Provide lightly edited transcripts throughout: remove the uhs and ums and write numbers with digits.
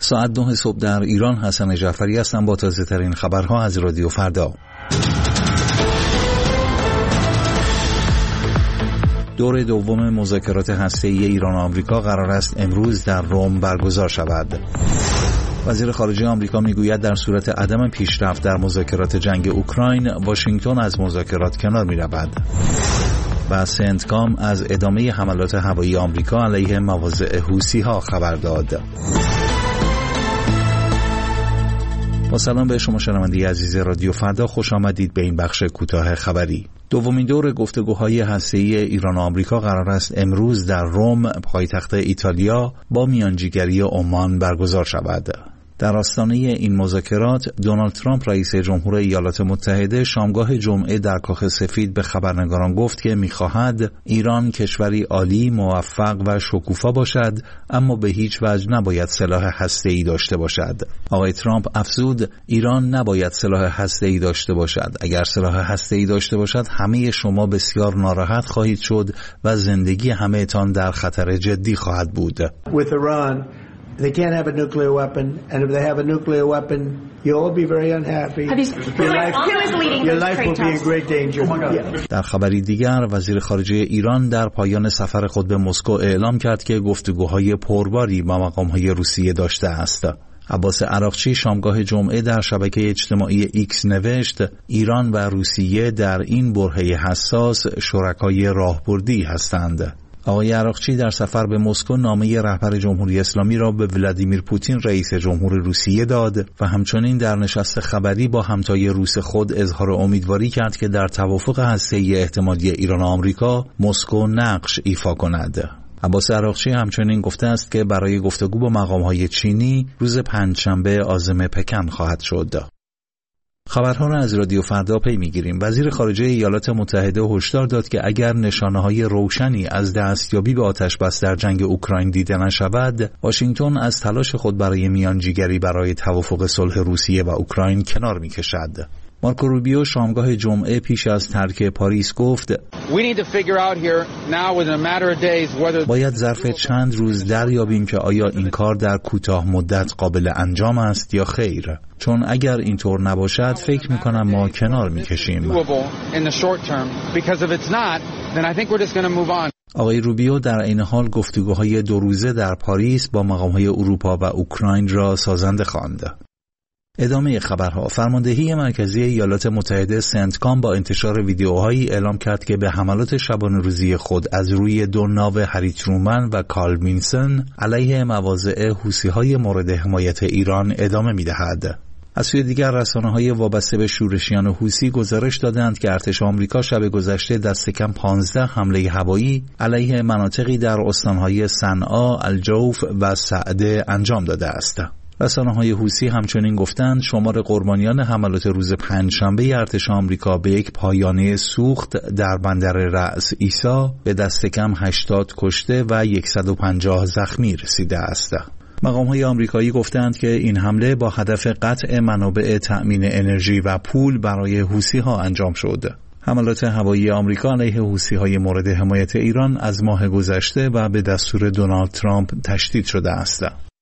ساعت 9 صبح در ایران. حسن جعفری هستم با تازه ترین خبرها از رادیو فردا. دور دوم مذاکرات هسته‌ای ایران و آمریکا قرار است امروز در روم برگزار شود. وزیر خارجه آمریکا میگوید در صورت عدم پیشرفت در مذاکرات جنگ اوکراین، واشنگتن از مذاکرات کنار می‌رود. و سنتکام از ادامه حملات هوایی آمریکا علیه مواضع حوثی‌ها خبر داد. با سلام به شما شنونده عزیز رادیو فردا، خوش آمدید به این بخش کوتاه خبری. دومین دور گفتگوهای هسته‌ای ایران و آمریکا قرار است امروز در روم، پایتخت ایتالیا، با میانجیگری عمان برگزار شود. در آستانه این مذاکرات، دونالد ترامپ رئیس جمهور ایالات متحده شامگاه جمعه در کاخ سفید به خبرنگاران گفت که می‌خواهد ایران کشوری عالی، موفق و شکوفا باشد، اما به هیچ وجه نباید سلاح هسته‌ای داشته باشد. آقای ترامپ افزود ایران نباید سلاح هسته‌ای داشته باشد. اگر سلاح هسته‌ای داشته باشد همه شما بسیار ناراحت خواهید شد و زندگی همه‌تان در خطر جدی خواهد بود. They can't have a nuclear weapon, and if they have a nuclear weapon, you'll all be very unhappy. Your life will be in great danger. در خبری دیگر، وزیر خارجه ایران در پایان سفر خود به مسکو اعلام کرد که گفتگوهای پرباری با مقام‌های روسیه داشته است. عباس عراقچی شامگاه جمعه در شبکه اجتماعی ایکس نوشت ایران و روسیه در این برهه حساس شرکای راهبردی هستند. آقای عراقچی در سفر به مسکو نامه رهبر جمهوری اسلامی را به ولادیمیر پوتین رئیس جمهور روسیه داد و همچنین در نشست خبری با همتای روس خود اظهار امیدواری کرد که در توافق هسته‌ای احتمالی ایران و آمریکا مسکو نقش ایفا کند. عباس عراقچی همچنین گفته است که برای گفتگو با مقام‌های چینی روز پنجشنبه عازم پکن خواهد شد. خبرها را از رادیو فردا پی می‌گیریم. وزیر خارجه ایالات متحده هشدار داد که اگر نشانه‌های روشنی از دستیابی به آتش بس در جنگ اوکراین دیده نشود، واشنگتن از تلاش خود برای میانجیگری برای توافق صلح روسیه و اوکراین کنار می‌کشد. مارکو روبیو شامگاه جمعه پیش از ترک پاریس گفت باید ظرف چند روز دریابیم که آیا این کار در کوتاه مدت قابل انجام است یا خیر، چون اگر اینطور نباشد فکر می‌کنم ما کنار می‌کشیم. آقای روبیو در این حال گفتگوهای دو روزه در پاریس با مقام‌های اروپا و اوکراین را سازنده خواند. ادامه خبرها. فرماندهی مرکزی ایالات متحده سنتکام با انتشار ویدیوهایی اعلام کرد که به حملات شبانه روزی خود از روی دو ناو هری ترومن و کارل وینسن علیه مواضع حوثی‌های مورد حمایت ایران ادامه می‌دهد. از سوی دیگر رسانه‌های وابسته به شورشیان حوثی گزارش دادند که ارتش آمریکا شب گذشته دست کم 15 حمله هوایی علیه مناطقی در استان‌های صنعا، الجوف و سعده انجام داده است. رسانه‌های حوثی همچنین گفتند شمار قربانیان حملات روز پنجشنبه ارتش آمریکا به یک پایانه سوخت در بندر رأس عیسی به دست کم 80 کشته و 150 زخمی رسیده است. مقام‌های آمریکایی گفتند که این حمله با هدف قطع منابع تأمین انرژی و پول برای حوثی‌ها انجام شد. حملات هوایی آمریکا علیه حوثی‌های مورد حمایت ایران از ماه گذشته و به دستور دونالد ترامپ تشدید شده است.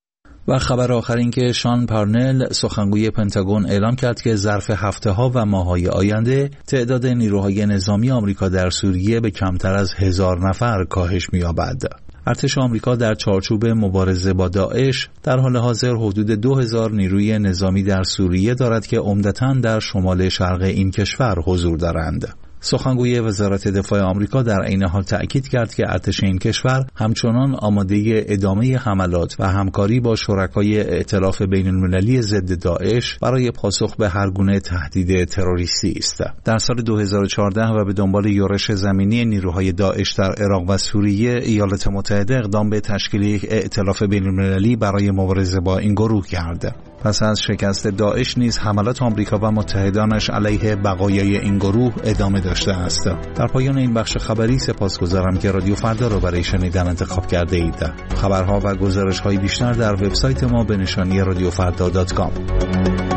و خبر آخر این که شان پارنل سخنگوی پنتاگون اعلام کرد که ظرف هفته‌ها و ماه‌های آینده تعداد نیروهای نظامی آمریکا در سوریه به کمتر از 1000 نفر کاهش می‌یابد. ارتش آمریکا در چارچوب مبارزه با داعش در حال حاضر حدود 2000 نیروی نظامی در سوریه دارد که عمدتاً در شمال شرق این کشور حضور دارند. سخنگوی وزارت دفاع آمریکا در عین حال تأکید کرد که ارتش این کشور همچنان آماده ادامه حملات و همکاری با شرکای ائتلاف بین‌المللی ضد داعش برای پاسخ به هر گونه تهدید تروریستی است. در سال 2014 و به دنبال یورش زمینی نیروهای داعش در عراق و سوریه، ایالات متحده اقدام به تشکیل یک ائتلاف بین‌المللی برای مبارزه با این گروه کرد. پس از شکست داعش نیز حملات آمریکا و متحدانش علیه بقایای این گروه ادامه داشته است. در پایان این بخش خبری سپاسگزارم که رادیو فردا را برای شنیدن انتخاب کرده اید. خبرها و گزارش‌های بیشتر در وبسایت ما به نشانی radiofrda.com.